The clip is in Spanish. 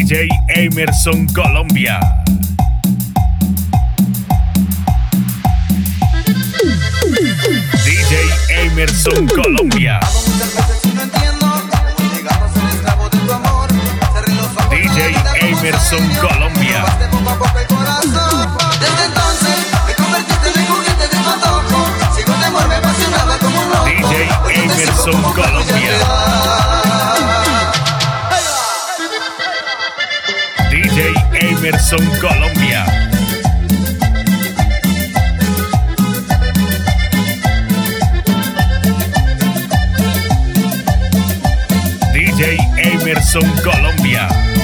DJ Emerson Colombia. DJ Emerson Colombia. DJ Emerson Colombia. Desde entonces me convertiste en el juguete de tu antojo. Si con temor me apasionaba como un loco. DJ Emerson Colombia. DJ Emerson Colombia. DJ Emerson Colombia.